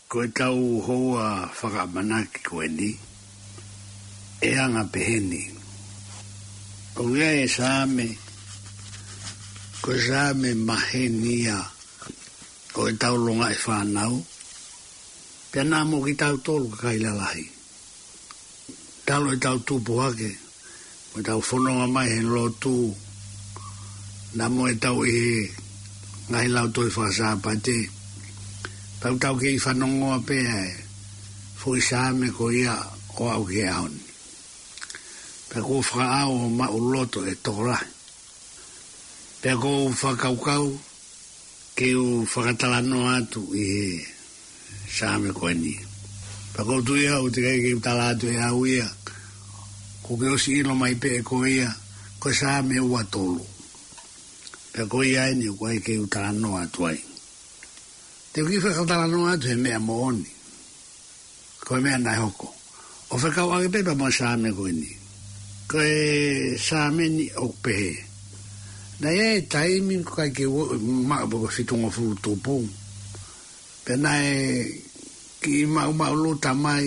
Ko tau hoa whakamanaki koe ni, e anga peheni. O ngea e sāme, ko sāme mahenia, o e tau longa e whanau, pia nā mo ki tau tolu kailalahi. Talo e tau tūpu hake, o e tau whanonga mai he lo tū, nā mo e tau e ngai lau toi whakasāpate, tau ke I whanongoa pēa e, fui sāme ko ia o au ke ahoni. Pea ko whakaao o ma uloto e tōrahi. Pea ko whakaukau, ke u whakatalano atu I he sāme koe ni. Pea ko tu ia u te kai ke u talatu e au ia, ko ke osi ilo mai pe e ko ia, ko sāme ua tolu. Pea ko ia eni u koe ke u talano atu ai. Te uki whakatalano atu he mea mooni. Koe mea nai hoko. O whakau ake pepa mo sāme koe ni. Koe sāme ni o pehe. Nai e taimi kai ke maapoko fitunga furu tūpū. Pe nai ki mau luta mai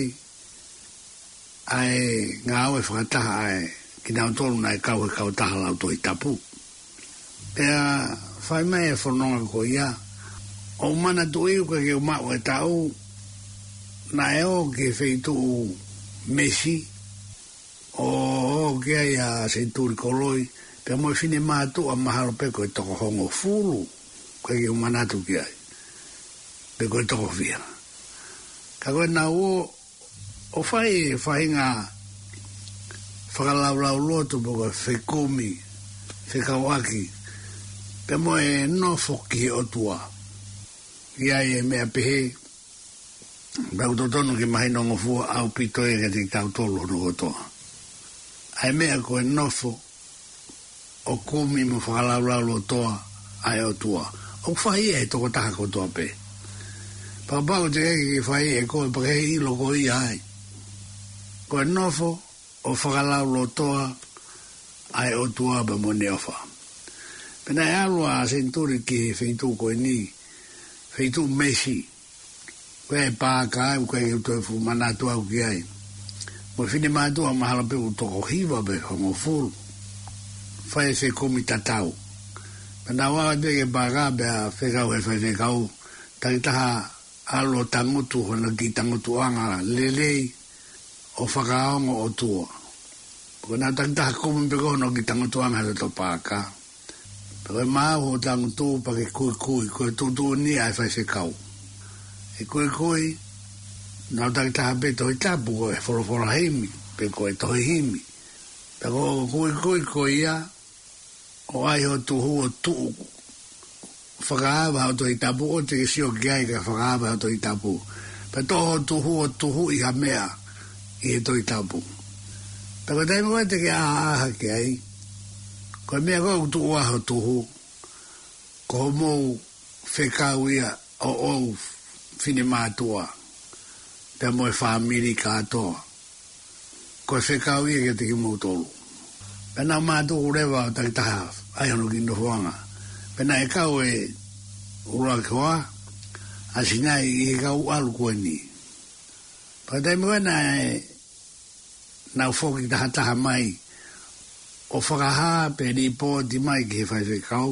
ai ngā aue whakataha ai ki nau tolu nai kau taha lau toi tapu. Pea whai mai e whanonga ko ia. O mana tu iu ka ke umau e tau na e o ke feitu mesi o ke ai a seituri koloi pe mo fine matu a mahalo peko e toko hongo fulu ka ke umana tu ke ai peko e toko fia ka koe na o whai nga whakalau lotu poko whekumi whekawaki pe mo e nofo ki o tua ia e mea pehe Rau totonu ke mahi nongo fua au pito e te tau tolu hono kotoa. Ai mea koe nofo o kumi mo whakalau lo toa ai o tua. O whai e toko taha kotoa pe. Papau te eke ke whai e koe pakehe ilo ko ia ai. Koe nofo o whakalau lo toa ai o tua pa mo neofa. Pena e alua senturi ki wheitu koe ni wheitu mesi. Koe e pāka au koe e utoi fu manatu au ki ai. Mo fine mātua mahala pe utoko hiwa pe hongo furu. Whae se komi tatau. Pena wawa te ke pāka pe a whekau e whekau. Takitaha alo tangutu hona ki tangutu anga lelei o whakaongo o tua. Kona takitaha komi pe kono ki tangutu anga le to pāka. Koe māu o tangutu pa ke kui koe tutu ni ai whae se kau. E koe, nau takitaha pe tohi tapu koe, whorofora heimi, pe koe tohi himi. Pe koe ia, o ai ho tuhu o tuu. Whakaava o tohi tapu, o te sio kiai ka whakaava o tohi tapu. Pe toho tuhu o tuhu I hamea, I he tohi tapu. Pe koe taimi koe te ke aha ke ai. Koe mea koe utu aho tuhu, ko mou whekau ia o fine mātua, pe moe whamiri kātoa. Koe whekau ia ke te ki mautolu. Pena mātua urewa o takitaha, ai hono ki nohuanga. Pena e kau e ura koa, a sinai I kau alu koe ni. Pakatai moe na e nau whoki taha mai, o whakaha pe ni pōti mai ki he whai whekau,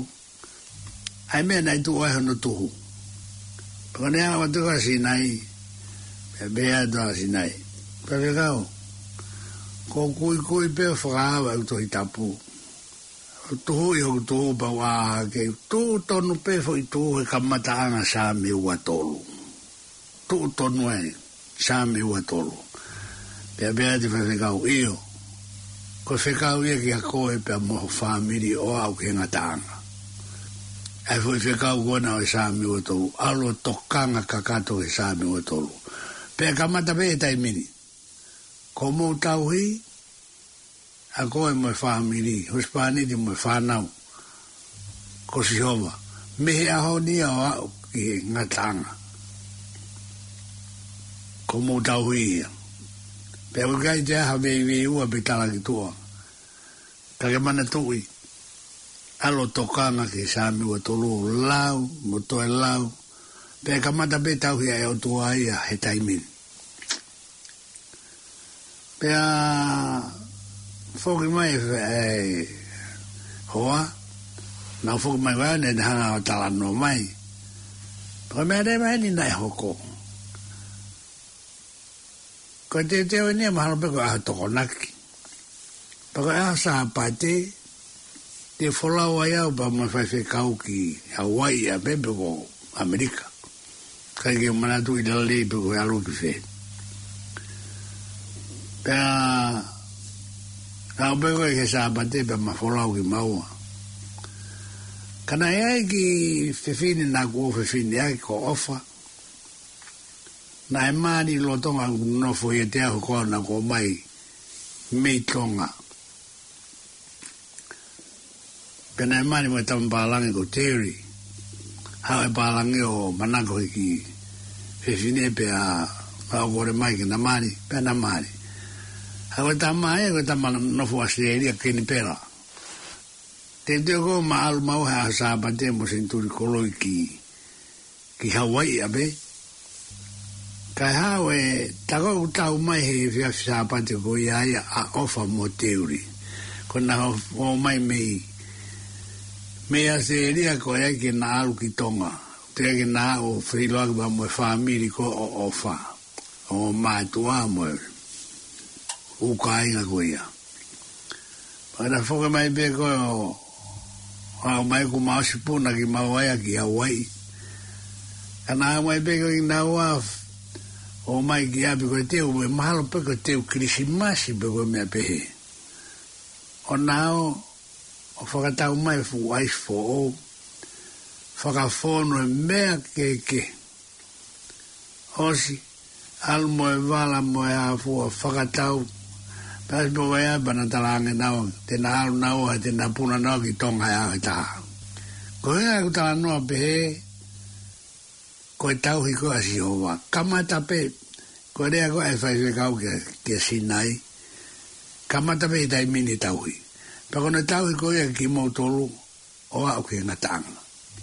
ai mea nai tu ai hono tuhu. Pakane awa tuka sinai, pe bea toa sinai. Pe whekau, ko kui pe whakahawa au tohi tapu. Tuhu I hoku tuhu pa waha ke, tuhu tonu pe fo I tuhu he kamata anga sa me ua tolu. Tuhu tonu e, sa me ua tolu. Pe bea te whekau iyo, ko whekau ia ki a koe pe a moho whamiri o au ke ngatanga. Ai foi whekau kona o e sāmi o tolu. Alo tokanga kakato e sāmi o tolu. Pea kamata pe e taimini. Ko mou tauhi, a koe mo e whamiri. Huspani di mo e whanau. Ko si hova. Mehe aho ni o au ki ngatanga. Ko mou tauhi ia. Pea ukai te aha vei ua pe tala ki tua. Kake mana tui. Alo tokanga ki sāmi ua tolu lau, mo toe lau, Pe kamata pe tau hia e o tua ia he taimin. Pe a whoki mai e hoa, na whoki mai wai ne hanga o talano mai. Pe mea re mai ni nai hoko. Ko te teo ni mahalo pe ko a toko naki. Pa ko a sa pate, te wholau ai au pa mai whai kau ki Hawaii a pepe ko Amerika. Kai ke manatu i lale pe ko alu ki whe. Pe a pe ko e ke sa pate pe ma wholau ki maua. Kana e ki whewhine na kua whewhine ai ko ofa. Na e maani lo tonga nofo i te aho koa na ko mai mei tonga. Pena e maani mo e tamu pālangi ko Terry. Hau e pālangi o manako ki whewhine pe a kore mai ki na maani, pe na maani. Hau e tama e ko tama nofo Australia kini pera. Te ko ma alu mau ha sa pate mo senturi koloi ki Hawaii abe. Kai hau e tako utau mai he whia sa pate ko ia a ofa mo teuri. Ko na o mai mei a se ria ko ia ki na alu ki tonga. Te ki na o whiloaki ba mo e whamiri ko o ofa. O mātua mo e ukainga ko ia. Para whoka mai pe ko o mai ko mausipuna ki mawaya ki Hawaii. Kana mai pe ko ki na waf o mai ki api ko teo me mahalo pe ko teo krisimasi pe ko mea pehe. O nao o whakatau mai fu ais fo o whakafono e mea keke. Osi al mo e wala mo e hafu o whakatau pas po ya bana talange nao te na alu nao te na puna nao ki tonga ya ta. Ko hea kutala noa pehe ko e tau hiko a si hoa. Kamata pe, ko rea ko e whai kau ke sinai. Kamata pe tai mini tau hi. Pa kone tau hiko ia ki mou tolu o au ke ngatanga.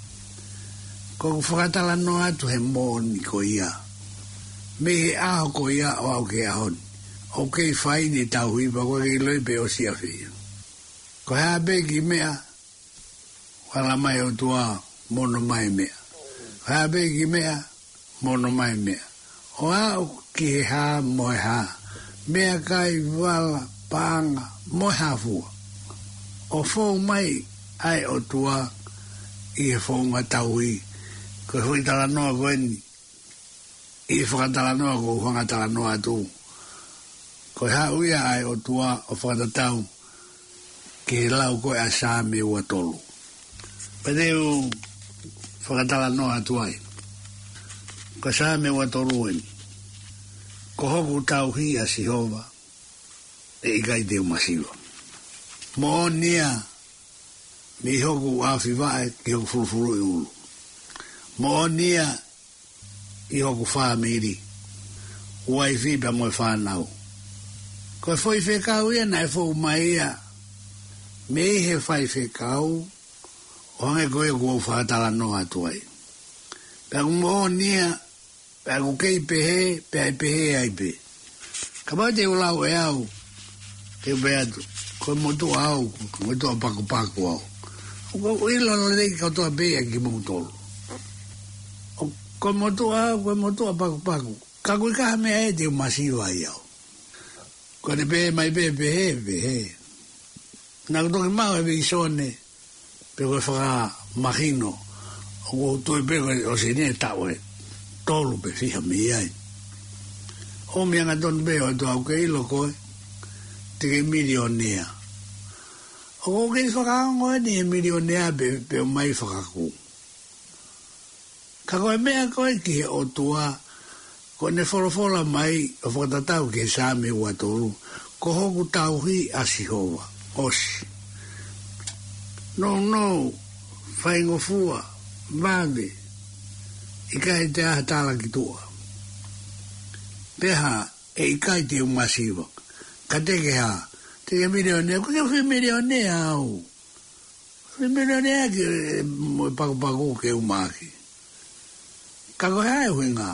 Ko whakatala noa atu he mōni ko ia. Me he aho ko ia o au ke ahoni. O kei whai ni tau hi pa ko kei loi pe o si a whia. Ko hea pe ki mea, wala mai o tua mono mai mea. Habe ki mea, mono mai mea. O au ki he ha, moe ha. Mea kai wala, panga, moe ha fua. O fōu mai, ai o tua, i he fōu ngatau i. Ko hui tala noa ko eni. I he whakatala noa ko whangatala noa tu. Ko ha uia ai o tua, o whakatatau, ki he lau koe a sā me ua tolu. Padeu, whakatala noa tuai. Ko sā me ua tolu eni. Ko hoku tau hi a Sihova, e ikai te umasiwa. Mo o nia, mi hoku awhi vae ki hoku furufuru i ulu. Mo o nia, i hoku whamiri, uai whipa mo e whanau. Ko e whoi whekau ia na e whou mai ia, me i he whai whekau, o hange koe kua whakatala noa tuai. Pea mo o nia, pea ku kei pehe, pea i pehe ai pe. Ka mai te ulau e au, te upeatu, koe motu au, koe toa paku au. Ko ilo no lei ka toa pea ki mungu tolu. Koe motu au, koe motu a paku. Ka kui kaha mea e te umasiwa i au. Koe te pehe mai pehe. Nā kutoki mau e vikisone, pe koe whaka mahino, o ko toi pe koe o se ne tau e tolu pe fiha mi ai. O mi anga tonu pe o toa uke ilo koe, te ke milionea. O ko kei whakaango e ni e milionea pe o mai whakaku. Ka koe mea koe ki he o tua, ko ne wholofola mai o whakatatau ke sāme ua tolu, ko hoku tauhi a Sihova, osi. No, whaingofua, mame, ikai te aha tāla ki tua. Peha, e ikai te umasiwa. Ka teke ha, teke milionea, ko ke whi milionea au. Whi milionea ki mo paku ke umaki. ka ko hai huinga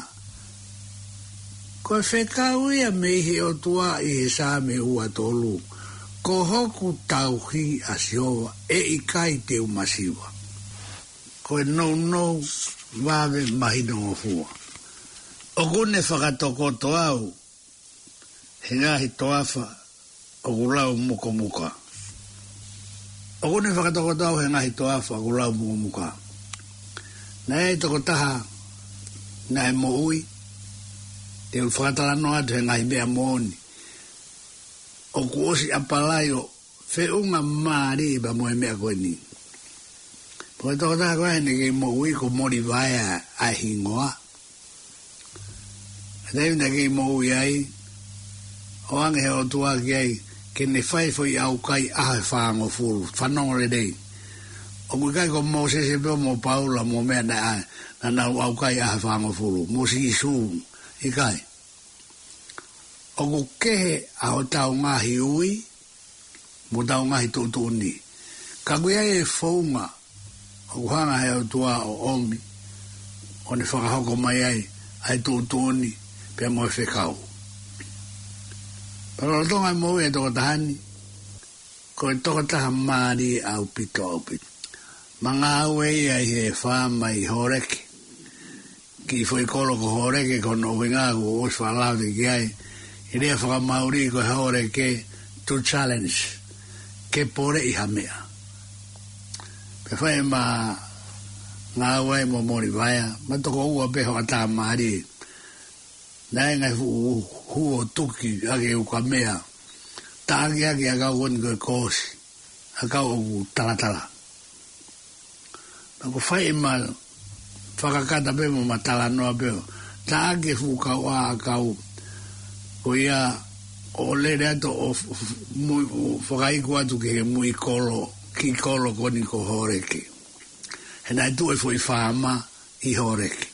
ko whekau ia me he o tua I he sā me ua tolu ko hoku tauhi a siowa I kai te umasiwa ko no vave mahino o fua o kune whakatokoto au he ngahi toafa o kulau muko muka o kune whakatokoto au he ngahi toafa o kulau muko muka na e toko taha na e mo ui te whakatalano atu he ngahi mea mooni o kuosi apalai o whiunga maari ba moe mea koe ni po e toko taha koe ne kei mo ui ko mori vai a hingoa Dei na kei mo ui ai o ange he o tua ki ai ke ne whai foi au kai ahe whaango furu whanongore dei o kui kai ko mo se peo mo Paula mo mea na au kai ahe whaango furu mo si isu I kai o ku kehe a o tau ngahi ui mo tau ngahi tutuni ka kui ai e whaunga o kuhanga he o tua o omi o ne whakahoko mai ai tutuni pe mo whekau. Pero o tonga mo e toko tahani, ko e toko taha maari au pito au pito. Manga au e ai he whama I horeke. Ki foi kolo ko horeke ko no winga ko os whalauti ki ai. I rea whakamauri ko horeke to challenge. Ke pore I hamea. Pe whae ma ngā au e mo mori vaya, ma toko ua peho a taha maari Nai ngai huo tuki ake uka mea. Tāki ake a kau koni koe kōsi. A kau o talatala. Nako whai ma whakakata pe mo ma tala noa peo. Tāke fu kau a kau ko ia o lere ato o whakaiku atu ke he mui kolo ki kolo koni ko horeke. He nai tu e fui whaama I horeke.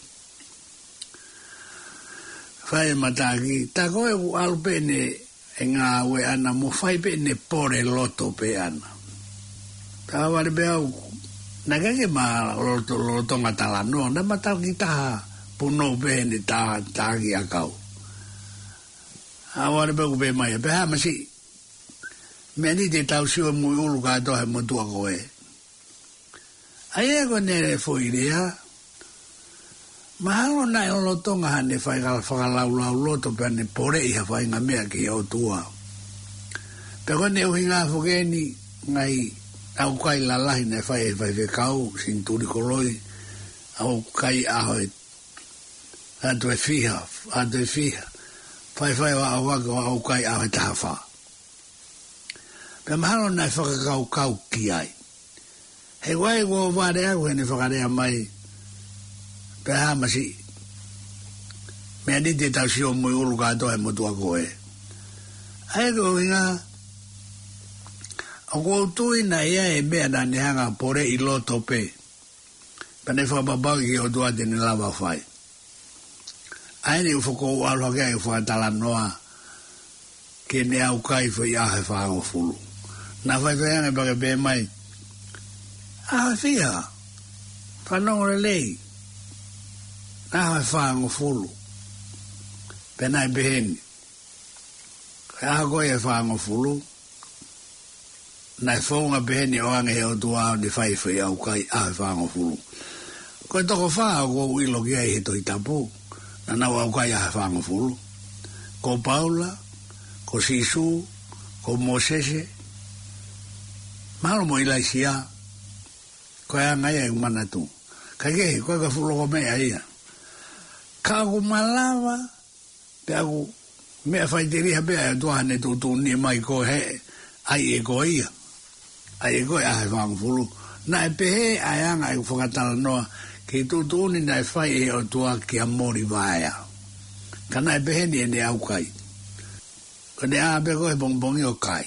Whai mataki, ta koe u alu ne e ngā ue ana, mo whai ne pore loto pe ana. Ta wari pe au, na kake ma loto ngatala no, na mataki taha puno ne tāki a kau. A wari pe upe mai, pe hama si, mea ni te tau siwa mui ulu katoa he motua koe. Ai e ko nere foirea, Mahalo nai o lotonga hane whakalau loto pe ane pore iha whainga mea ki au tua. Pe kone uhi ngā whukeni ngai au kai lalahi nei whai kau sinturi koloi au kai aho atu e fiha. Whai wa au kai aho e taha wha. Pe mahalo nai whakakau ki ai. He wai kua whare au hene whakarea mai pe hama si mea ni te tau si o mui ulu katoa e motua koe ai ko inga o ko tui na ia e mea na ne hanga pore I loto pe pane whakapapau ki o tua tene lava whai ai ni ufoko alu hake ai whakatala noa ke ne au kai whai ahe whango fulu na whai whai pake pe mai ahe whiha whanongore lei Aha whaango fulu. Penai beheni. Aha koe e whaango fulu. Nai whaunga beheni o ange he o tua ni whai au kai aha whaango fulu. Koe toko whaa ko uilo ki ai he toi tapu. Na nau au kai aha whaango fulu. Ko Paula, ko Sisu, ko Mosese. Mahalo mo ilai sia. Koe angai e umanatu. Kai koe ka fulu ko mea ia. Ka aku malawa, pe aku mea whaitiriha pea e tuahane tutuni mai ko he, ai e ko ia. Ai e ko e ahe whangfulu. Na e pehe ai anga e whakatala noa, ki tutuni na e whai e o tua ki a mori vaya. Ka na e pehe ni e ne au kai. Ko ne a pe ko e bongbongi o kai.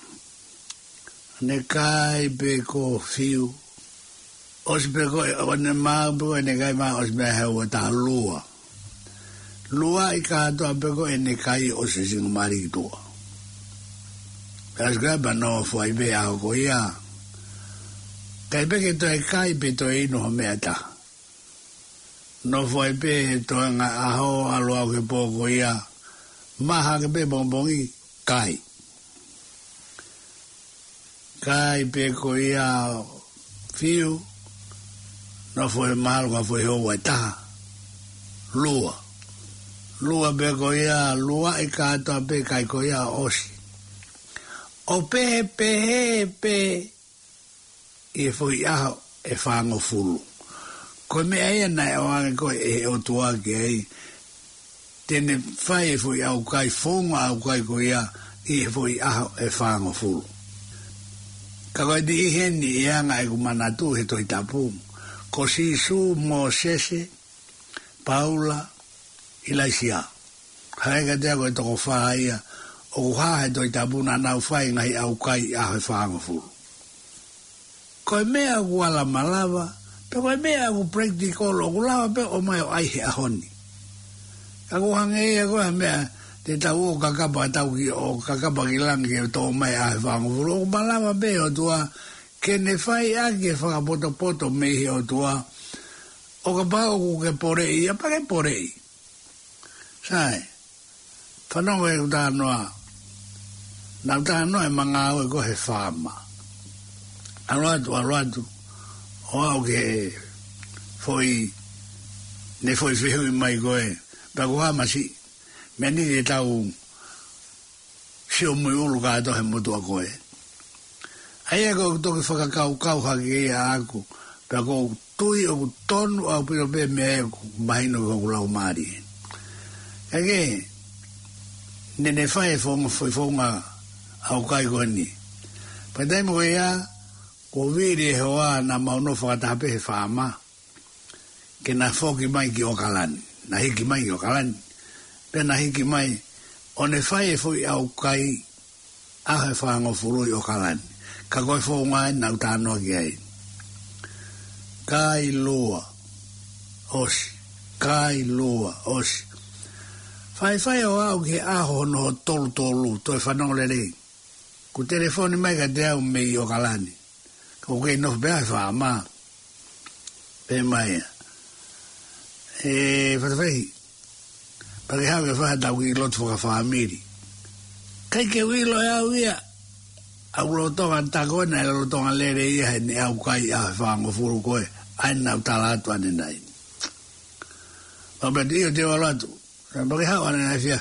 Ne kai pe ko fiu. Os pe ko e ne maa pe ko e ne kai maa os me heu e ta lua. Lua I ka atoa peko e ne kai o se singu mari tua. Kas gaba no fwai be a ko ia. Kai peke to e kai pe to e ino ho mea ta. no foi pe to nga aho alo au ke poko ia maha ke pe bonbongi kai pe ko ia fiu no foi mal ko foi ho wata lua be ko ia lua e ka to pe kai ko ia osi o pe e foi a e fango fulu ko me ai na o ko e o tua ke ai tene fai foi au kai fonga au kai ko ia e foi a e fango fulu ka ko di heni ia nga e manatu he to itapu ko si su mo sese Paula ilaisia hai ga te ko to fa ia o ha he to itapu na na fai ngai au kai a he fango fulu ko me agu ala malava pe ko me agu practical o lava pe o mai ai he ahoni agu hange agu me te tau o kakapa tau ki o kakapa ki langi to mai a vangu o malava be o tua ke ne fai a ke fa poto me he o tua o ka pa o ke pore ia pa ke pore sai fa no e da no na da no e manga o ko he fama Alwadu, o que foi feio mai goe, pa goa masi, me ni de tau se o moi lugar do remoto a goe. Aí go to que foca kau ha que a aku, pa go tui o tonu au piro be me mai no go la mari. Ege ne foi fonga au kai goni. Pa dai mo ia ko vire hoa na mauno whakatape he whaama ke na whoki mai ki o kalani na hiki mai ki o kalani pe na hiki mai o ne whai e fui au kai a he whaango furui o kalani ka koe whaunga e nau tānoa ki ai kai lua osi whai o au ki aho no tolu toi whanong le rei ku telefoni mai ka te au mei o kalani o que nos vea fama pe mai fai para que haga falta que lot for family kai que wilo ya wia au lo to antagona lo to alere ia ne au kai a fango furu ko ai na talato ane nai ba dio te wala tu ba que haga na fia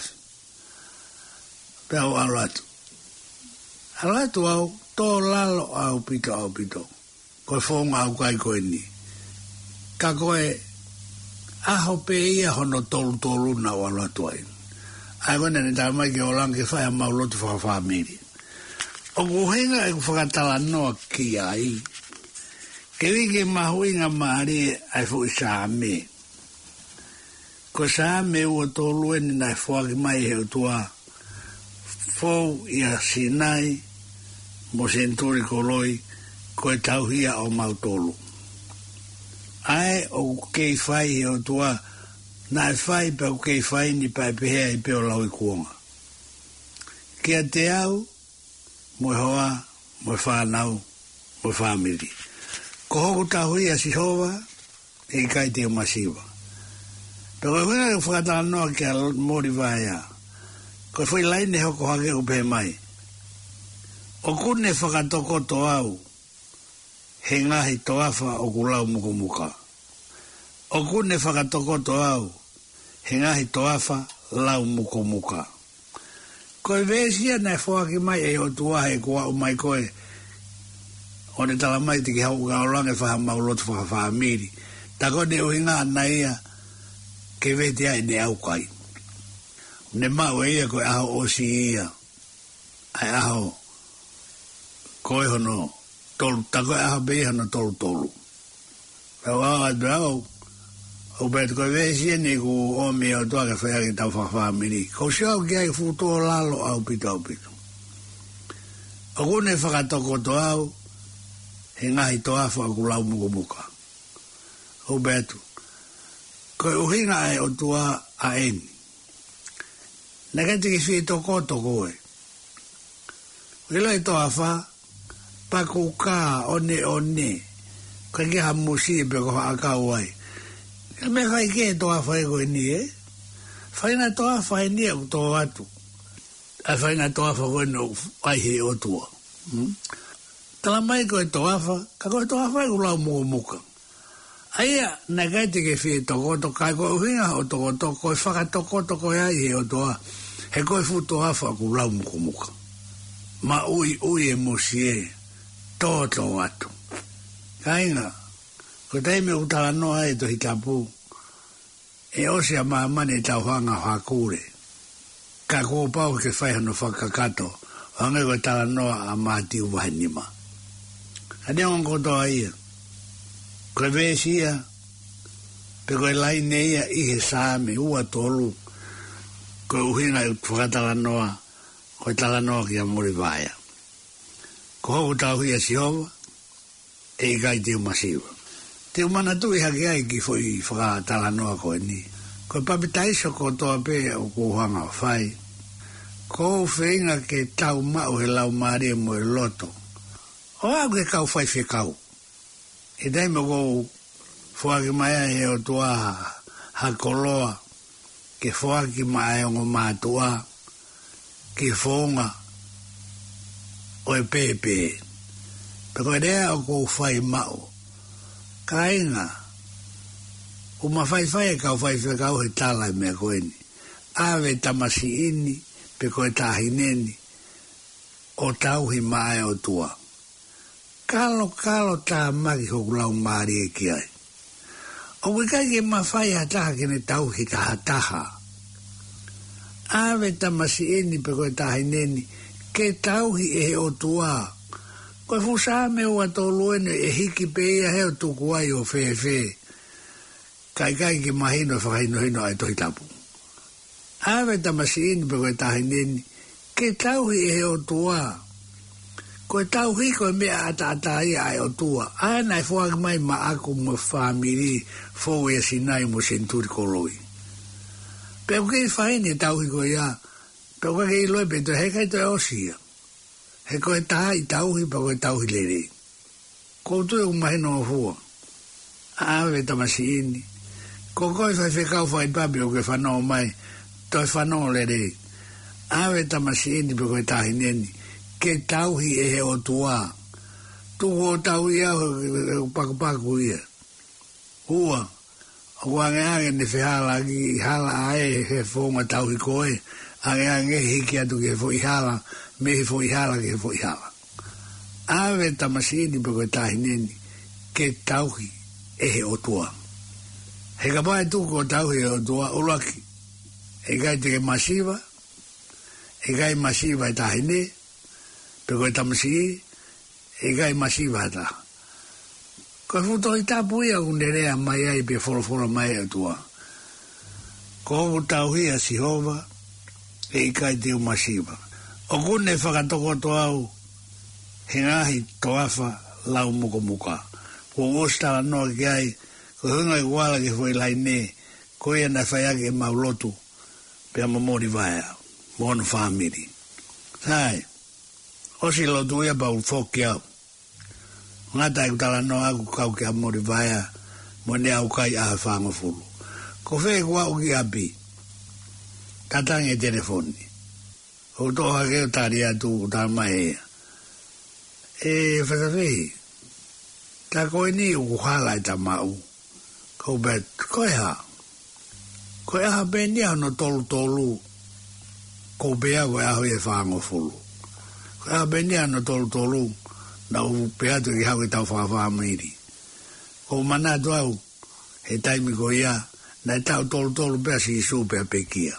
pe au ala tu au to lalo au pito ko fonga au kai ko ni ka koe aho pe ia hono tolu na wala tu ai gona ne tama ki olang ke fa ma lo tu fa family o gohenga e fa tala no ki ai ke vi ke ma huinga mari ai fu me ko me o tolu en na fo ki mai he tua fo ia sinai mo senturi koloi ko e tauhia o mautolu. Ai o kei fai o tua na e fai pa o kei fai ni pa e pehea i peo lau i kuonga. Kia te au, mo hoa, mo whanau, mo family. Ko hoku tauhia si hova, e kai te o masiwa. Pero whenga e whakatala noa kia mori vaya. Ko fai laine hoko hake o pehe mai. O kune whakatokoto au, he ngahi toafa o kulau mukumuka. O kune whakatokoto au, he ngahi toafa lau mukumuka. Koe vesia na whaki mai e o tuahe kua o mai koe, o ne tala mai tiki hau ka olange whaha maulotu whaha whahamiri. Ta kone o hinga na ia, ke vete ai ne au kai. Ne mau e ia koe aho osi ia, ai aho, koe hono tolu, tako e aha beha no tolu. Pau awa drau, o bet koe vesia ni ku omi au toa ke whaia ki tau whawhamiri. Kau siau ki ai futo lalo au pito. O kune whakatokoto au, he ngahi toafa ku lau muka. O betu, koe uhinga ai o tua a eni. Nakati ki whi tokoto koe. Wila i toafa, paku ka one, ka ki ha musi pe ko ha ka wai E me fai ke toa fai koe ni e. Fai na toa fai ni au toa atu. A fai na toa fai koe no ai he o tua. Tala mai koe toa fai, ka koe toa fai ulau mua muka. Aia, na kai te ke fie tokoto, kai koe uhinga o tokoto, koe whaka tokoto ai he o toa. He koe fu toa fai ulau muka muka. Ma ui e mosie, toa toa atu. Kainga, ko teime utala noa e to hitapu, e osia maa mane tau hanga hakure. Ka kō pau ke whai hano whakakato, hanga ko tala noa a maa tiu wahinima. Hane on kotoa ia, koe vēsia, pe koe laine ia ihe saame ua tolu, koe uhinga i whakatala noa, koe tala noa ki a muri vaya. Ko hoku tau hia si hova, e i kai tiu masiwa. Tiu mana tu i hake ai ki foi whakatala noa koe ni. Koe papitaiso ko toa pe o kuhanga o whai. Ko whenga ke tau mau he lau maria mo e loto. O au ke kau whai whekau. E dai mo kou whuaki mai he o tua hakoloa. Ke whuaki mai o mātua. Ke whonga o e pepe. Pero e rea o kou whai mau. Ka inga. O mawhai e kau whai whekau he tala mea koe ni. Awe tamasi ini, pe koe tahineni. O tauhi mai o tua. Kalo tā maki hoku lau maari e ki ai. O wikai ke mawhai hataha kene tauhi taha. Awe tamasi ini, pe koe tahineni. Ke tauhi e o tua. Koe fusame ua toluene e hiki pe ia heo tuku ai o whewhe. Kai ke mahino whakaino hino ai tohi tapu. Awe tamasi ini pe koe tahineni. Ke tauhi e o tua. Koe tauhi koe mea ata ia ai o tua. Ana e whuaki mai ma aku mo whamiri fōu e sinai mo senturi koloi. Pe o kei whaini e tauhi koe ia. Pe o kei loi pe to he kai to e osia. He koe taha i tauhi pa koe tauhi lere. Koutu e umahino o hua. Awe tamasi ini. Ko koe whai whekau whai papi o ke whanau mai. Toi whanau lere. Awe tamasi ini pe koe tahineni. Ke tauhi e he o tua. Tuko o tauhi au paku ia. Hua. O ange ne whihala ki hala ae he whonga tauhi koe. Ange hiki atu ke fo ihala. Me he fo ihala ke fo ihala. Awe tamasini pe koe tahineni. Ke tauhi e he o tua. He ka pae tuko o tauhi e o tua ulaki. E kai te ke masiva. E kai masiva e tahine. Pe koe tamasini. E kai masiva e taha. Koe futo i tapu ia kunderea mai ai pe folo mai e tua. Ko hoku tauhi a Sihova. E i kai te masiva. O kune whakatoko to au. He ngahi toafa lau muka. Ko ostala noa ki ai. Ko hunga i wala ke fwoi lai ne. Ko ia na whaiake maulotu. Pe ama mori vaya. Mono whamiri. Sai. Osi lotu ia pa ufoki au. Ngata i kutala noa aku kau ke amori vaya. Mwene au kai aha whanga fulu. Ko whee kua uki api. Tatangi e telefoni. O toha ke o tari atu ta mai ea. E whakawhi. Ta koe ni uku hala i ta mau. Ko bet, koe ha. Koe aha peni no tolu. Ko bea koe aho e whango fulu. Koe aha peni no tolu. Na u pea tu ki hau i tau whawhamiri. Ko mana tu au. He taimi ko ia. Na i tau tolu pea si isu pea pekia.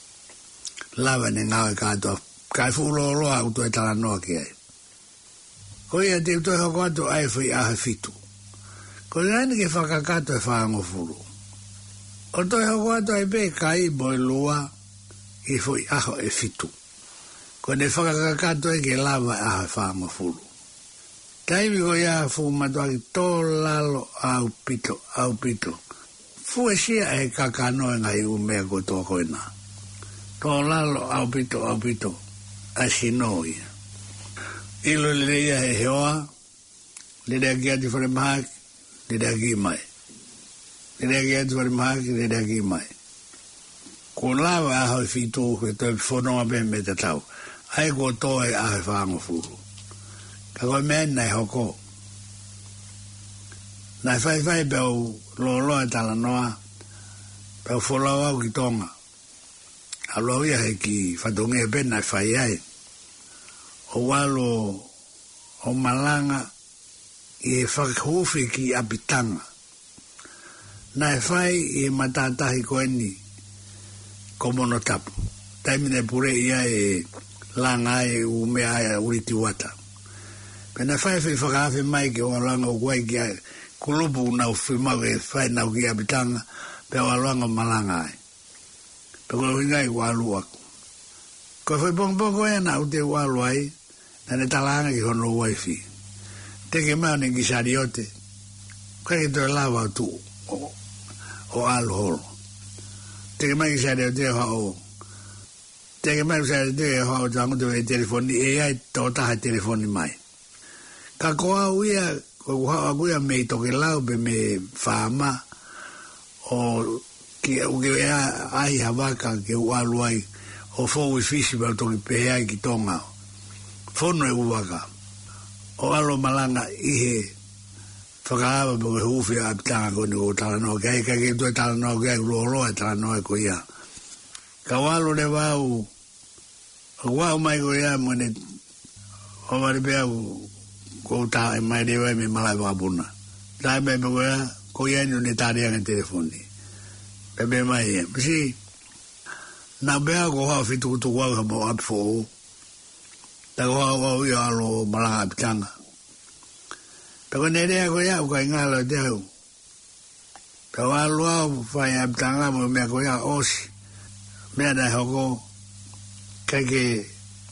Lava ne ngawe katoa. Kai fulo loa uto e tala noa ki ai. Ko ia te uto e hoko atu ai fui aha fitu. Ko ngani ke whakakato e whaango furu. O to e hoko atu ai pe kai mo e lua i fui aho e fitu. Ko ne whakakato e ke lava aha whaango furu. Taimi ko ia fu matua ki tō lalo au pito. Fu e sia e kakano e ngai umea ko tō koina. Tō lalo au pito. Asino ia. Ilo le ia he hoa. Le rea ki ati whare mahak. Le rea ki mai. Regi atu wari mahaki, regi mai. Ko lawa ahoi fitu, koe toi whanonga pe me te tau. Ai ko toi ahoi whango fuhu. Ka koe mea nai hoko. Nai whai peo loloa tala noa, peo wholau au ki tonga. Alo ia he ki whatongia pe nai whai ai. O walo o malanga i e whakahofi ki apitanga. Nai whai i e matatahi koe ni komono tapu. Taimine pure ia e langa e u mea ai uriti wata. Pena whai whakahafi mai ki o langa o kuai ki ai kulupu nau whimau e whai nau ki apitanga pe o alanga malanga ai. Pe kolo hingai walu aku. Ko whai pongpoko e na ute walu ai na ne talanga ki hono waifi. Teke mau ni gisariote. Kai ki toi lawa tu o alu holo. Teke mai gisariote o teke mai gisariote o tangu te telefoni e ai taha telefoni mai. Ka koa uia ko hau me toke lau pe me whaama o ki uke ai hawaka ke ualu ai o fōu fisi pa toki pe ai ki tonga fono e uwaka o alo malanga ihe whakaaba po ke huwhi a pitanga koni o talanoa kai kai ke tue talanoa kai loloa talanoa ko ia ka walo le wau wau mai ko ia mwene o maripea ko ta mai de vai me malai wapuna tai me ko ia ko ia ni ne tarea nge telefoni bebe mai e pisi na bea ko hau fitu kutu wau ha mo apfo ta ko hau ia alo malanga pitanga pero nerea ko ia ko ingala de au ka walu au fai apitanga mo me ko ia osi me da hoko ke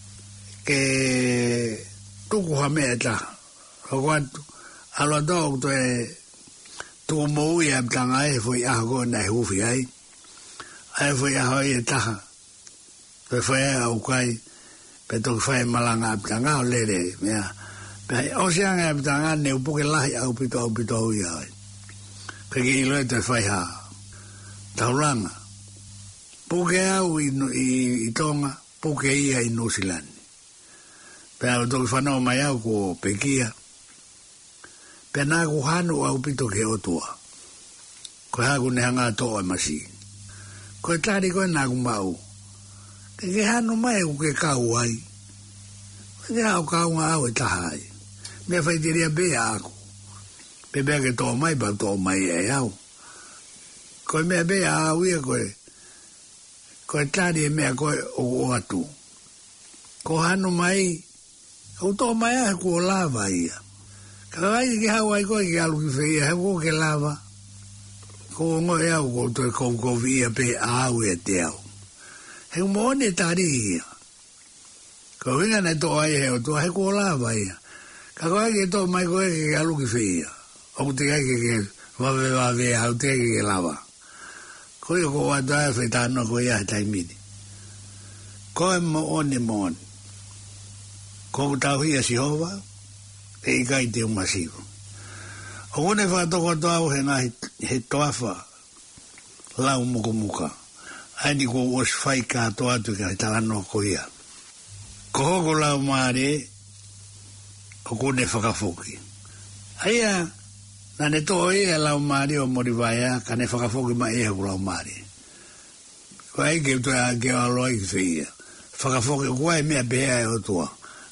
tuku ha me ta hoko alo do to e tu mo ia apitanga e foi a ko na hufi ai foi a hoi ta foi a ukai pe to fai malanga apitanga lere mea pe o se anga apitanga ne upoke lahi au pito ia ai pe ki ilo te fai ha taulanga puke au i tonga puke ia i Nusilani pe au to fano mai au ko pekia pe na ku hanu au pito ke otua ko ha ku ne hanga to e masi ko tari ko na ku mau ke hanu mai ku ke kau ai ke au kau au e tahai me fai diria be aku pe be ke to mai ba to mai e au ko me be au ia ko tari me ko o atu ko hanu mai o to mai a ko lava ia kai ki hawai ko ki alu ki fei ko ke lava ko ngo e au ko to ko via pe au e te au he mo ne tari ko vinga ne to ai he to he ko lava ia ka ko ki to mai ko ki alu ki fei o te ke va ve au te ki lava ko yo ko wa da fe ta no ko ya tai mini ko mo oni mon ko ta hui si hova e kai te masivo o ne fa to ko au he toafa la muka ani ko os fai ka to atu ka ta no ko ia ko la mare ko ne fa ka foki aya na ne to ia la mare o morivaya ka ne fa ka foki ma e ko la mare ko ai ke to a ke aloi fia fa ka foki ko ai me be ai o to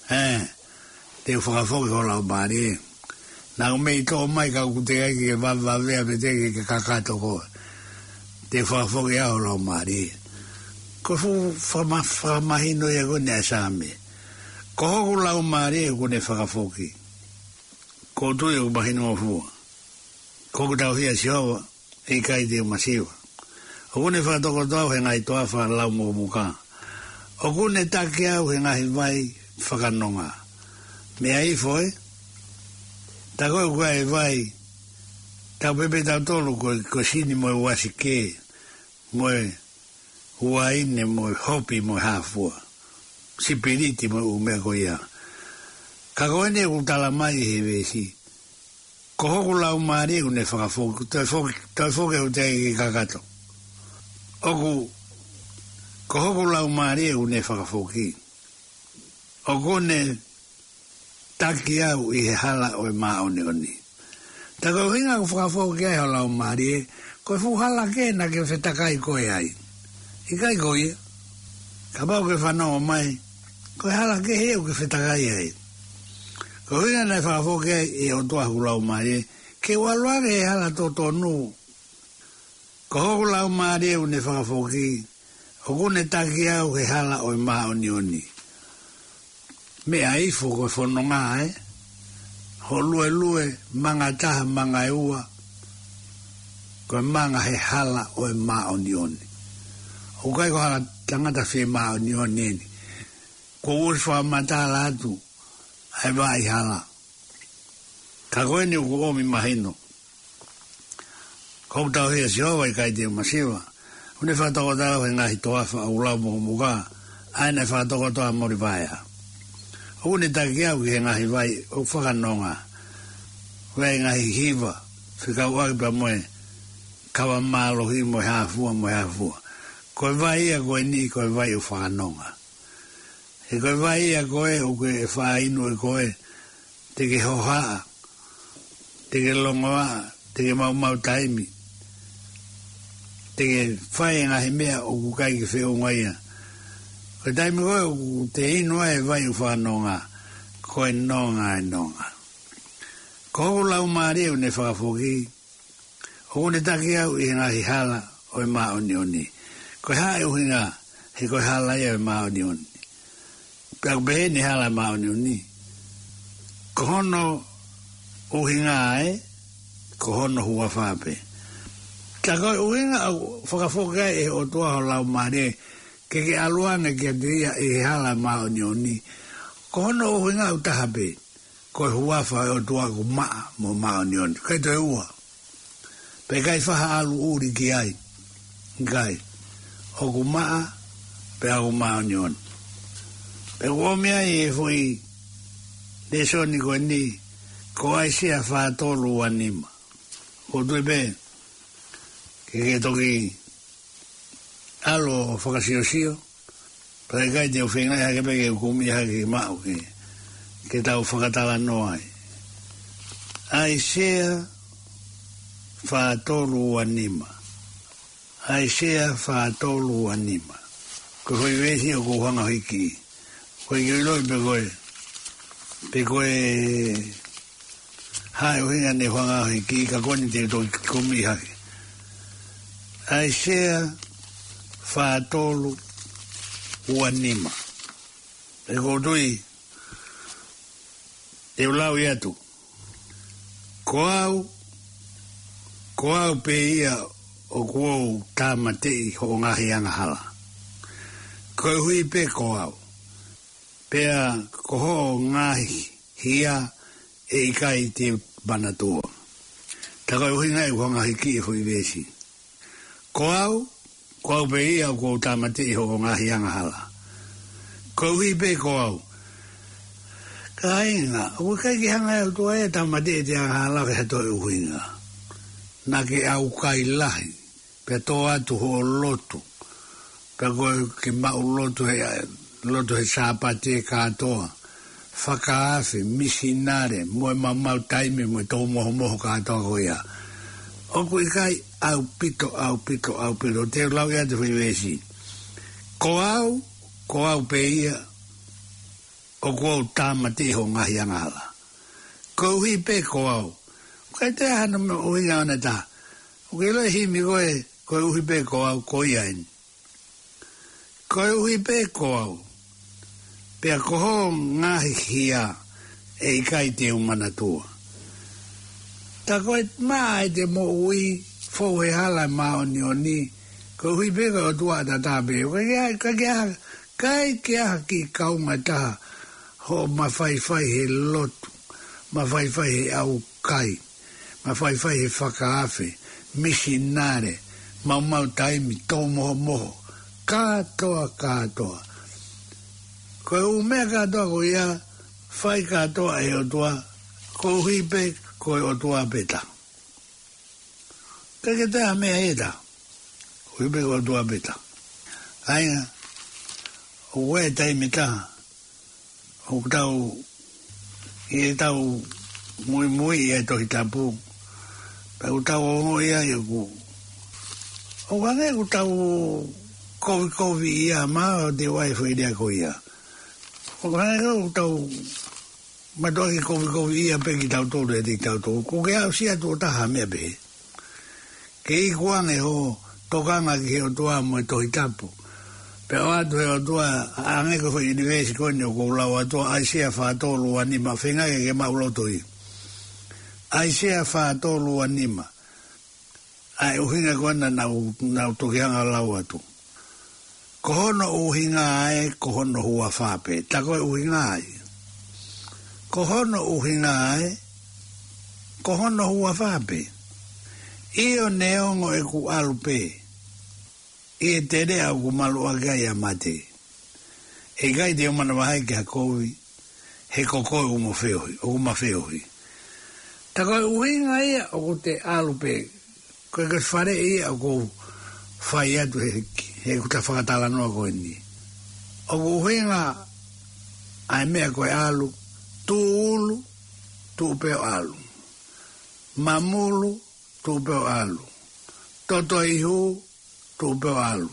te whakafoki ho lau maari na mei tō mai ka kute ai ke va vea pe te ke kakato ko te whakafoki au lau maari ko whamahino e kone a sāme ko hoku lau maari e kone whakafoki ko tui e kumahino o fua ko kutau hia si hawa e kai te masiwa o kone whakatoko tau he ngai toa wha lau mo muka o kone take au he ngai vai whakanonga me ai foi ta ko vai ta bebe ta tolu ko sini mo wasike mo waine mo hopi mo hafua sipiriti mo me ko ia ka ko ne utala mai he vesi ko hoku lau maari une whakafoku, toi foke o te i kakato. Oku, ko hoku lau maari une whakafoki. Oku ne taki au i he hala o e maa oni oni. Tako hinga ko whakafoki ai ho lau maari ko fu hala ke na ke whetakai koe ai. I kai koe, ka pau ke whanau mai, ko hala ke heo ke whetakai ai. Ko hinga nei whakafoki ai i o tua hu lau maari ke waluare e hala toto nu. Ko hoku lau maari une whakafoki, o kune taki au he hala o e maa oni oni. Me aifo ko whanonga ho lue manga taha manga e ua, ko manga he hala o e maa oni oni. O kai ko hala tangata whi maa oni oni ni. Ko uri whamata atu, ai vai hala. Ka koe ni uko omi mahino. Kou tau hea si hoa i kai te masiwa. Une whatoko tau he ngahi toafa au lau moko muka. Aina whatoko toa mori vaya. Une taki au ki he ngahi vai o whakanonga. Wai ngahi hiva. Whikau aki pa moe. Kawa malo hi moe hafua moe hafua. Koe vai ia koe ni koe vai o whakanonga. He koe vai ia koe o koe e whainu e koe. Te ke hohaa. Te ke longoa. Te ke mau taimi. Te ke whae ngahi mea o kukai ke whio ngaia. Koe taimi koe o te inu e vai u whanonga. Koe nonga e nonga. Ko hoku lau maari e une whakafoki. Hoku ne taki au i ngahi hala o e maa oni oni. Koe hae uhinga he koe hala ia o e maa oni oni. Pia behe ni hala maa oni oni. Ko hono uhinga ko hono hua whape. Ka koe uhinga au whakafoka e o tua ho lau maare ke aluanga ki a diria e hala maa oni oni. Ko hono uhinga au tahape koe hua wha o tua ko maa mo maa oni oni. Kai toi ua. Pe kai whaha alu uri ki ai. Kai. O ku maa pe au maa oni oni. Pe uomia e fui de soni koe ni ko ai sia whaatolu anima. O tui pe, ke toki alo whakasio-sio, pai kai te uwhengai hake pe ke ukumi hake mau ke tau whakatala noai. Ai sia whaatolu anima. Ai sia whaatolu anima. Ko hoi wesi o ko hanga hiki. Koe ki loi pe koe hai uhinga ne whanga hiki ka koni te toki kumi hake. Ai sea whaatolu uanima. E kotui e ulau iatu. Ko au pe ia o kuou tāmatei ho ngahi anga hala. Koe hui pe ko au. Pea koho ngahi hia e ikai te banatua. Taka uhinga e wanga hiki e hui vesi. Ko au pe ia ko tamate i ho ngahi anga hala. Ko hui pe ko au. Ka inga, ui kai ki hanga e tua e tamate e te anga hala ke hato e uhinga. Na ke au kai lahi. Pea to atu ho lotu. Pea koe ke mau lotu he sāpate kātoa, whakaafe, misinare, moe mamau taime, moe tō moho kātoa ko ia. Oku i kai au pito, te lau ia te whiwesi. Ko au pe ia, o ko au tāmate ho ngahi angala. Ko hui pe ko au. Kai te hana me uhinga ana tā. O ke loe himi koe uhi pe ko au ko ia en. Koe uhi pe ko au. Pea koho ngahi hia e ikai te umanatua. Ta koe maa e te mo ui fau he hala maa oni oni. Koe hui peka o tua ta tape. Kai kia ki kaunga taha ho mawhai he lotu. Mawhai he au kai. Mawhai he whakaafe. Misinare. Mau taimi tō moho. Kātoa. Koe umea katoa ko ia, whai katoa e o tua, ko hui pe koe o tua peta. Kake taha mea eta. Uipe o tua peta. Ainga, o ue tai me taha. O tau, i e tau mui i e tohi tapu. Pau tau ongo ia i ku. O wane ku tau kovi ia maa o te wai fwoi rea ko ia. O wane ku tau matoki kovi ia peki tau tolu e te tau tolu. Ko ke au sia tu o taha mea pehe. Ke i kuange ho tokanga ki he o tua mo e tohi tapu. Pero atu he o tua angeko fwoi universi konyo ko lau atua aisea whaatolu anima whengai ke maulotoi. Aisea whaatolu anima. Ai uhinga kona nau tokianga lau atu. Kohono uhinga ai, kohono hua whape. Takoi uhinga ai. Kohono uhinga ai, kohono hua whape. Io neongo e ku alupe. I tere au ku malu agai a mate. E gai te umana wahai ki hakovi. He kokoi uma feohi. Takoi uhinga ia o ku te alupe. Koe ka whare ia o ku whai atu he kuta whakatala noa koe ni. O ku uhinga ai mea koe alu. Tu ulu, tu peo alu. Mamulu, tu peo alu. Toto ihu, tu peo alu.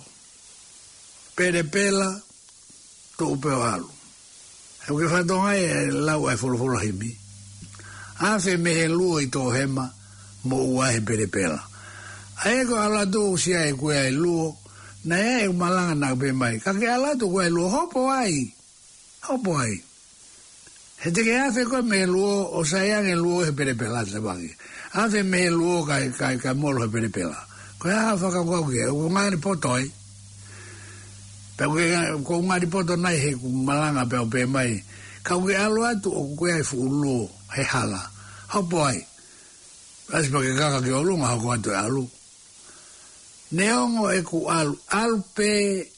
Perepela, tu peo alu. He uke whatonga e lau ai whulufula himi. Afe mehe lua i tō hema, mo ua he perepela. Aeko alatu sia e kua e luo, na e malanga na pe mai. Kake alatu kua e luo, hopo ai. Hopo ai. He te ke afe koe me luo, o sayang e luo he perepela te wangi. Afe me luo kai molo he perepela. Koe a whakakau ke, o ngāri potoi. Pau ko ngāri poto nai he malanga pe o pe mai. Kau ke alu atu o kue ai fu luo he hala. Hopo ai. Asi pa ke kaka ke olunga hako atu e alu. Neongo e ku alu. Alupe.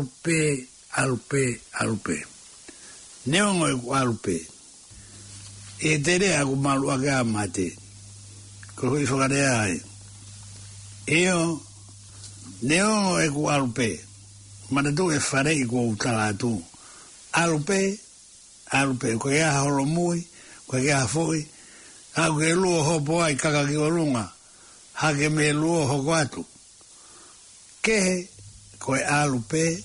Neongo e ku alupe. E tere a ku malu ake a mate. Ko hui whakarea ai. Eo. Neongo e ku alupe. Mana tu e whare i ku utala atu. Alupe. Ko e aha holomui. Ko e aha foi. Hau ke luo hopo ai kaka ki olunga. Hake me luo hoko atu. Kehe, koe alupe.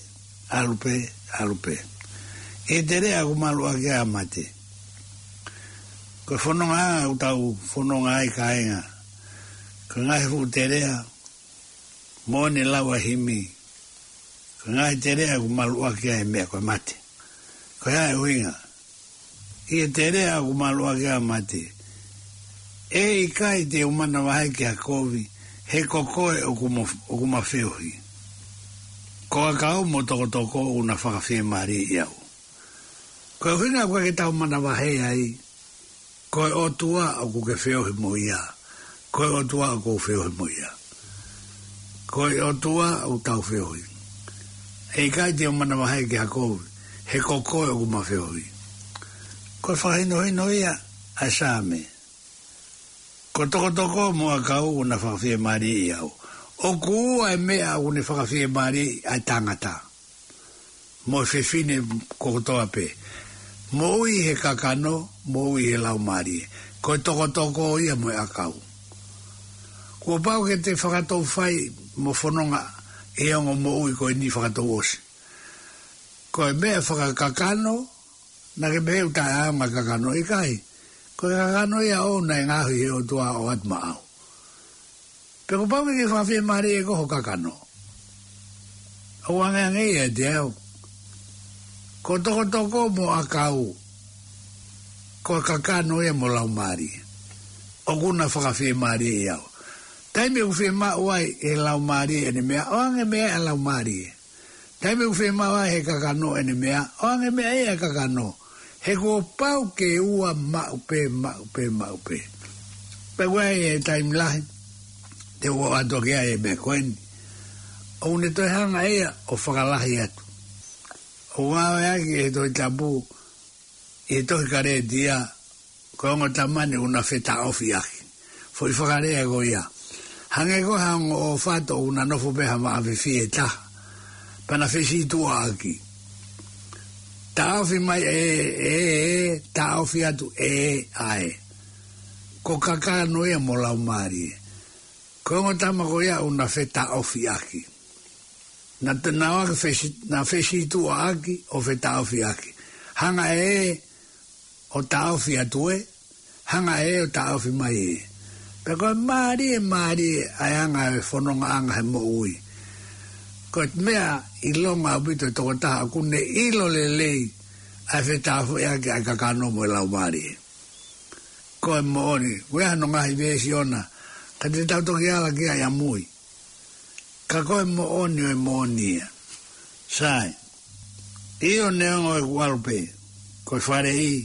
E tere aku malu ake a mate. Koe whanonga au tau whanonga ai kaenga. Ko ngai fu terea. Mone lawa himi. Ko ngai terea aku malu ake a mea koe mate. Koe hae huinga. I terea aku malu ake a mate. E i kai te umana wahai ki hakovi. He kokoe o kuma whiohi. Ko a kau mo toko una whakawhia mari iau. Ko hinga koe ke tau mana wahai ai. Ko o tua o kuke whiohi mo ia. Ko o tua o kuke whiohi mo ia. Ko o tua o tau whiohi. E kai te umana wahai ki hakovi. He kokoe o kuma whiohi. Ko whahino ia a sāme. Ko toko mo a kau una whakawhia mari iau. O kua e mea une whakawhia mari ai tangata. Mo whiwhine kokotoa pe. Mo ui he kakano, mo ui he lau mari. Ko toko ia mo a kau. Kua pau ke te whakatou whai mo whanonga e ongo mo ui ko ni whakatou osi. Ko e mea whakakakano, na ke mea uta ama kakano i kai. Ko kakano ia o na ngahi he o tua o atma au. Pero pau ke whawhia mare e koho kakano. O angange ia te au. Ko toko mo a kau. Ko kakano ia mo lau mari. O kuna whakawhia mare e au. Taime uwhia mauai e lau mari e ne mea. O ange mea e lau mari e. Taime uwhia mauai he kakano e ne mea. O ange mea e kakano. He ko pau ke ua maupe. Pawai e taim lahi. Te ua ato ke ai e me koeni. O ne toi hanga ea o whakalahi atu. O wawe aki e toi tapu. E toi kare dia. ko ngo tamani una feta ofi aki foi whakarea ko ia hange ko hang o fato una nofo peha ma ave fieta pana fesi tua aki ta ofi mai ta ofi atu ai ko kaka no ia mo lau mari ko ngo tama ko ia una feta ofi aki na fesi tua aki o feta ofi aki hanga o ta ofi atu hanga o ta ofi mai Peko mari ai anga e whanonga anga he mo ui. Ko mea I longa abito e toko taha kune ilo le lei ai whetawhu e ake ai kakano mo e lau mari. Ko e mo oni, weha no ngahi vesi ona, ka te tau toki ala ki ai amui. Ka ko e mo oni o e mo oni. Sai, io neongo e kuarupe, ko e whare I,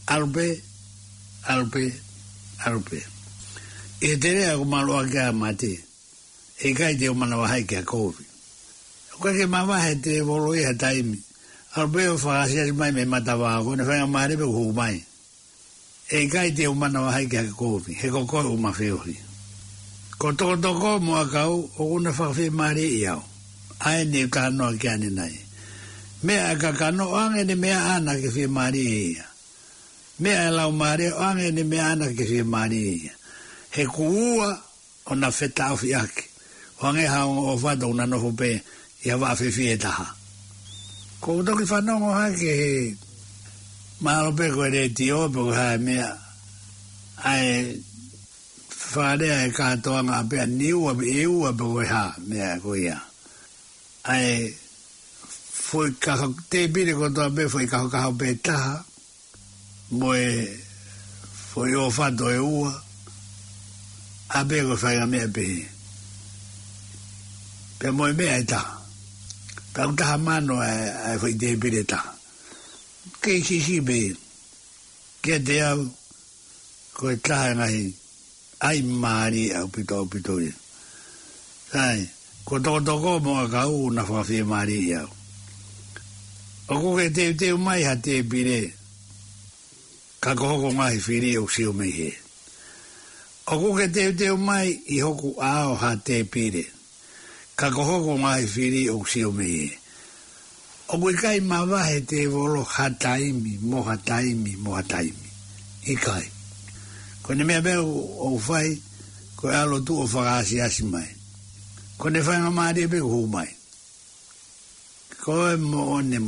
arupe. E te rea kumaloa kia mate, e kai te umana wahai kia kouwi. Koe ke mawahe te volo iha taimi, arupe o whakasia mai me matawa ako, ne whainga maare pe kuhu mai. E kai te umana wahai kia kouwi, he kokoi umawheohi. Ko toko mo akau, o kuna whakawhi maare I au. Ai ni kanoa kia ni nai. Mea ka kano ange ni mea ana ke whi maare ia. Mea lau maare ange ni mea ana ke whi maare ia. He kuua o na wheta awhi ake. O ange hao o whata una nofo pe ia wawhiwhi e taha. Ko toki whanongo hake he mahalo pe koe re ti ope ko hae mea ai wharea e kātoanga apea niua pe eua pe koe ha mea koe ia. Ai foi kaho te pire ko toa pe foi kaho pe taha moe foi o whato e ua ape ko whainga mea pe pe moe mea e taha pe au taha mano ai foi te pire taha kei sisi pe kia te au ko e taha ngahi ai maari au pito ia sai ko toko mo a kau na whawhi maari iau o ko ke te mai ha te pire ka kohoko ngahi whiri o siu mei he o ko ke te mai I hoku ao ha te pire ka kohoko ngahi whiri o siu mei he o ko kai mawahe te volo ha taimi mo ha taimi I kai ko ne mea beo o whai ko alo tu o whakasi asi mai ko ne whainga maari pe hu mai ko e mo one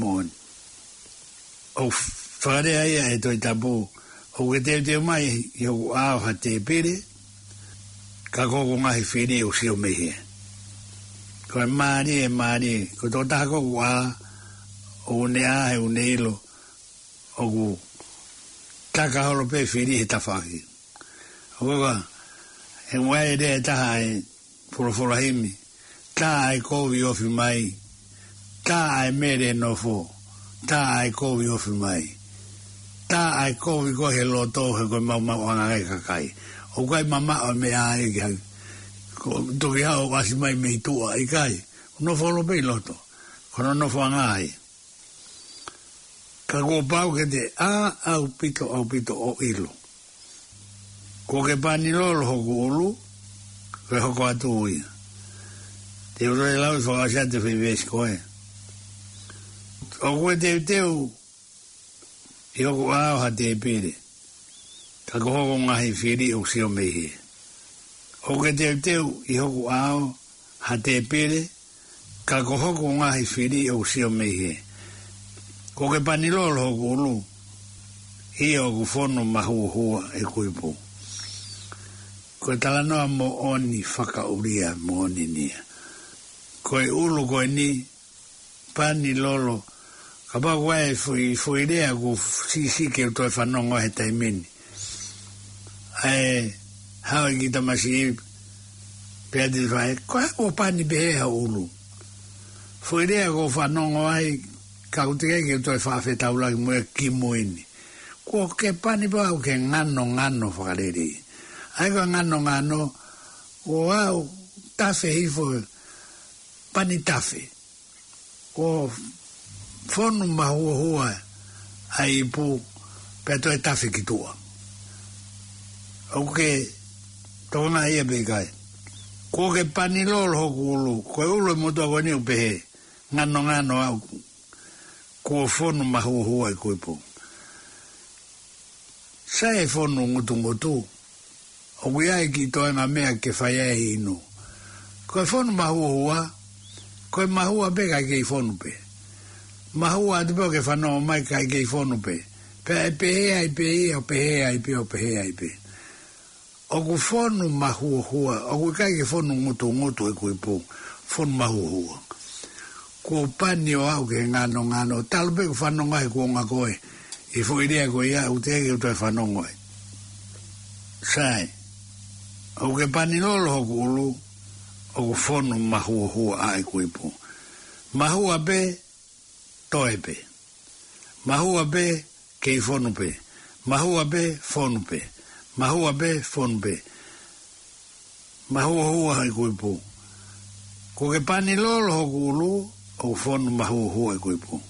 o whakarea ia e toi tapu o ke te mai I hoku ao ha te pire ka koko ngahi whiri o siu mehe ko e maari ko tō taha koku a o une a he une ilo o ku takaholo pe whiri he tawhaki o koka he mwai rea taha e himi ta ai kovi ofi mai ta ai mere nofo ta ai kovi ofi mai ta ai kovi ko he loto he ko mau anga e kakai o kai mama o me ai ke ko to ya o asi mai me tua I kai no folo pe loto kono no fo anga ai ka go pau ke te au pito o ilo ko ke pani lolo ho ulu ke hoko atu ia te uroi lau I whakasiate whiwesi koe o koe teu I hoko ao ha te pire ka kohoko ngahi whiri o sio mehe o koe teu I hoko ao ha te pire ka kohoko ngahi whiri o sio mehe ko ke panilolo hoko ulu I o kufono mahuhua e kuipu ko talanoa mo oni whakauria mo oni nia koe ulu koe ni pani lolo ka pa koe fui rea ku sisi ke utoe whanongo he taimini ai hawa ki tamasi pea te whae koe o pani behe ulu fui rea ko whanongo ai ka utike ke utoe whawhetaulaki moe ki moini ko ke pani pa au ke ngano whakareri ai ko ngano o au tafe hifo pani tafe ko fonu mahua ai pu pe to tafe ki tua Okay, tona ia bekai. Ko ke panilolo hoku ulu, ko ulo moto ko ni upehe. Ngano au ko fonu mahua ko ipo. Sai fonu ngutu. O ia ki to na mea ke faia ino. Ko fonu mahua, ko mahua bega ke fonu pe. Mahua de ke fano mai kai ke fonu pe. Pe ai pe. O ku fonu mahua, o ku kai ke fonu ngutu e ku ipo. Fonu mahua. Ko pani o au ke ngano, talbe ku fano ngai ku nga koe. I fo idea ko ia utege uto fano ngai. Sai. O ke pani lolo hoku ulu, o ku fonu mahua ai ku ipo. Mahua be, toe pe. Mahua be, kei fonu pe. Mahua be, fonu pe. Mahua be, fonu pe. Mahua hai ku ipo. Ko ke pani lolo hoku ulu, o fonu mahua e koipo.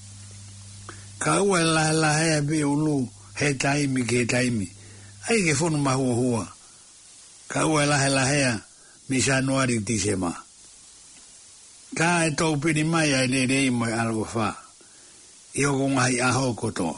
Ka ua la hea be ulu he taimi ke taimi. Ai ke fonu mahua. Ka ua la hea mi Januari Disema. Ka e tau pini mai ai rei mai algofa. Io ko ngai aho koto.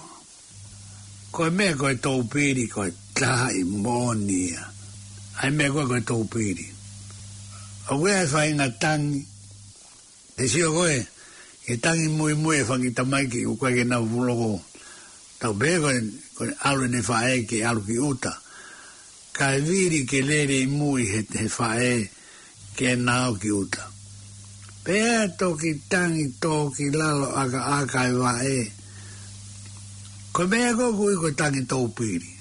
Ko me ko e tau pini ko e taha i monia. Ai me ko e tau pini. O wea e whainga tangi. E sio koe. E tangi mui e whangi tamai ki ukua ke nau vuloko. Tau be ko alu ne whae ke alu ki uta. Ka e viri ke lere i mui he whae ke nau ki uta. Pea toki tangi toki lalo aka e wae. Ko mea koku i ko tangi tau piri.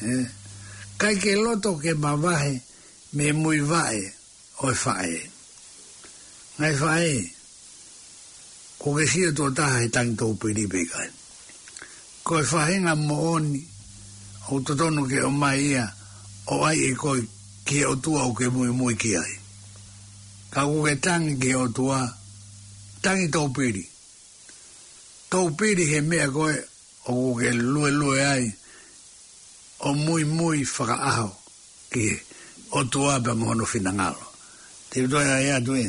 Kai ke loto ke mawahe me mui wae o e whae. Ngai whae. Ko ke sia tō taha he tangi tō piri bekai. Ko e whahenga mooni, o totonu ke o mai ia, o ai e koi ki o tua o ke mui ki ai. Ka ko ke tangi ke o tua, tangi tō piri. Tō piri he mea koe, o ko ke lue ai, o mui whakaaho, ki o tua pa mohono whinangalo. Te utoia ia tuia.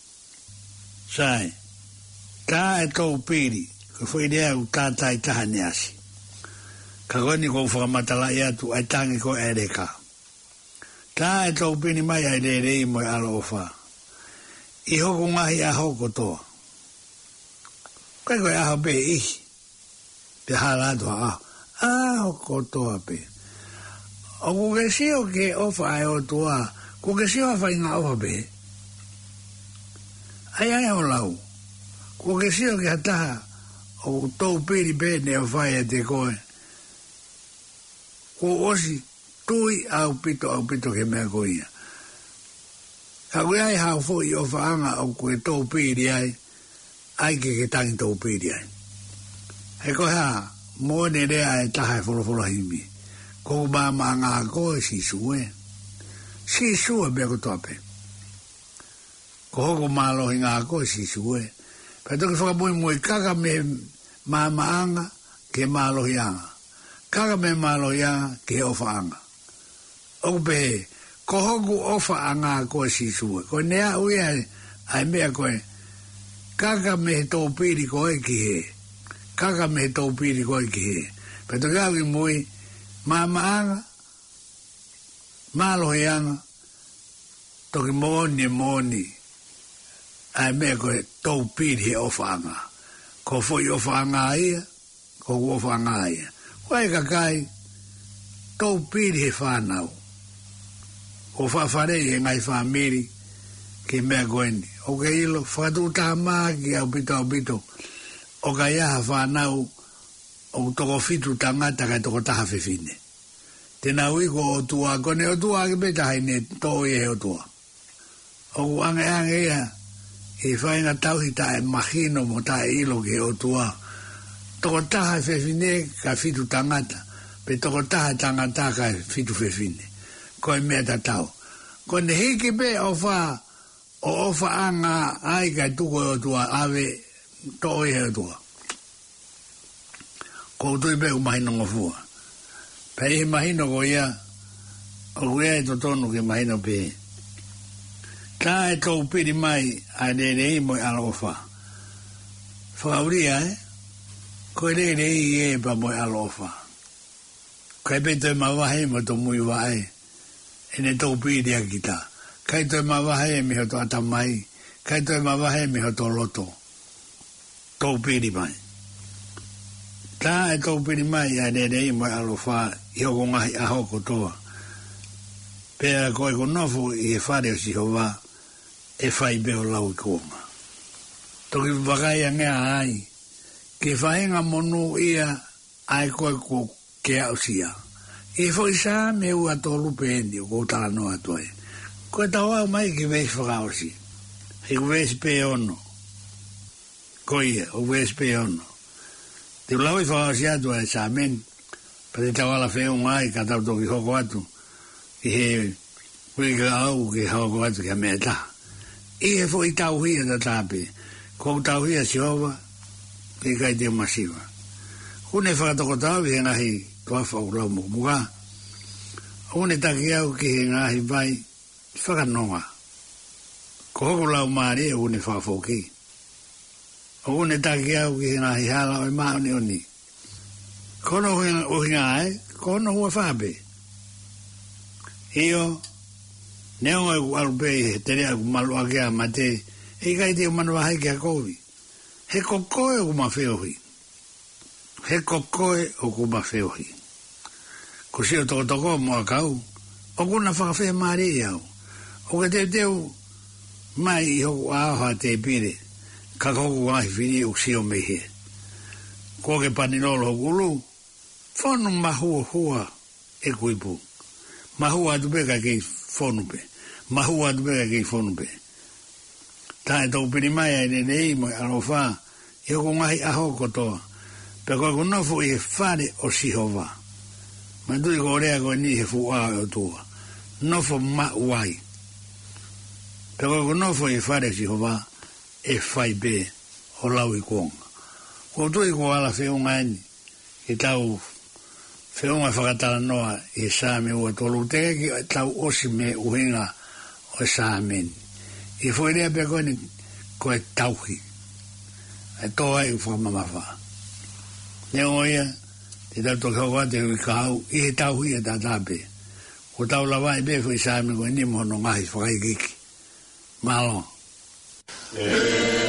Sai. Ka e tau piri, ko fwoi rea u tātai taha neasi. Ka koni ko whakamatala ia tu ai tangi ko e reka. Ka e tau piri mai ai rei moi alo o wha. I hoko ngahi a hoko toa. Kai koe aho pe ihi. Pe halatu ha aho. Hoko toa pe. O kuke sio ke ofa ai o tua, kuke sio a whainga ofa pe. Ai o lau. Ko ke sio ke hataha o tau piri pene o whaia te koe. Ko osi tui au pito ke mea koia. Ka koe ai hao fo i o whaanga o koe tau piri ai ke tangi tau piri ai. He koe ha, mōne rea e taha e wholowhola himi. Ko māma ngā koe si sue. Si sue mea ko toape. Ko hoko mālohi ngā koe si sue. Pai toki whakamui kaka me māmaanga ke mālohianga. Kaka me mālohianga ke ofaanga. Oku pehe, ko hoku ofa anga koe sisue. Ko nea ui ai mea koe, kaka me he tō piri koe ki he. Kaka me he tō piri koe ki he. Pai toki awi mui, māmaanga, mālohianga, toki mōni, ai mea koe tau piri he ofanga. Ko foi ofanga ia, ko ofanga ia. Koe kakai, tau piri he whanau. O whawharei he ngai whamiri ki mea koeni. O ke ilo, whakatu taha maa ki au pito. O ka iaha whanau, o toko fitu tangata kai toko taha whiwhine. Tena uiko o tua, kone o tua ke beta haine tō ia he o tua. O ku ange ia, e whainga tauhi tae mahino mo tae ilo ke o tua. Toko taha whewhine ka fitu tangata, pe toko taha tangata ka fitu whewhine. Koe mea ta tau. Ko ne hiki pe o wha, o ofa anga ai kai tuko o tua awe toi he o tua. Ko tui pe u mahino ngofua. Pe he mahino ko ia, o ea e to tonu ke mahina pe. Ka e tau piri mai a rei mo alofa. Whakauria ko rei e pa mo alofa. Kai pe te mawahe mo to mui wae. E ne tau piri a kita. Kai te mawahe mi ho to atamai. Kai te mawahe mi ho to loto. Tau piri mai. Tā e tau piri mai a rei mo alofa i hoko ngahi a hoko toa. Pea koe ko nofu i e whare o Sihova e whai beo lau i kuonga. Toki wakai a ngea ai, ke whaenga monu ia ai koe ko ke au sia. I fo isa me ua tolu pendi o ko tala noa toe. Koe tau au mai ki veis whakao si. He ku veis pe ono. Ko ia, o veis pe ono. Te lau i whakao si atu e sa men, pa te tau ala wheo ngai ka tau toki hoko atu. I he hui ka au ki hoko atu ki a mea ta. I he fo i tau hia ta tape. Ko tau hia si hova, ki kai te masiva. Hune whakatoko tau i he ngahi tua whau lau muka. Hune taki au ki he ngahi vai whakanonga. Ko hoko lau maari e hune whakafoki. Hune taki au ki he ngahi hala o i mauni oni. Kono hui ngai, kono hua whape. Io, neo e alupe he tere aku malu ake a mate, e kai te umanu ahai ke a kovi. He kokoe o kuma whiohi. He kokoe o kuma whiohi. Ko si o toko mua kau, o kuna whakawhia maari i au. O ke te teu mai i hoku ahoa te pire, ka koku ahi whini u si o mehe. Ko ke paninolo hoku ulu, whonu mahua hua e kuipu. Mahua atu peka kei whonupe. Mahua atu peka kei whonupe. Tā e tau piri mai ai nei mo alofa, i hoko ngahi aho kotoa. Pe koe kunofu i he whare o Sihova. Ma tui ko rea koe ni he fuaa o tua. Nofo ma uai. Pe koe kunofu i whare Sihova, e whai pe o lau i kuonga. Ko tui ko ala whiunga ani, i tau whiunga whakatala noa i Sāme ua tolu. Te ki tau osi me uhinga o Sāmen. I whoerea pe koe ni koe tauhi. E toa i whakamamafa. Ne oia, te tau toki hoko ate hui kahau, i he tauhi e tātāpe. Ko tau lawai pe whai Sāme koe ni mono ngahi whakaikiki. Malo.